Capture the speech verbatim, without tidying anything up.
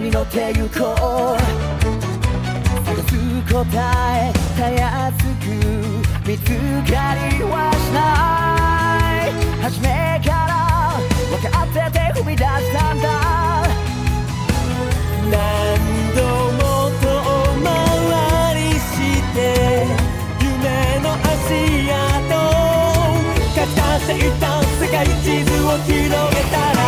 に乗ってゆこう探す答えたやすく見つかりはしない初めから分かってて踏み出したんだ何度も遠回りして夢の足跡書き足していた世界地図を広げた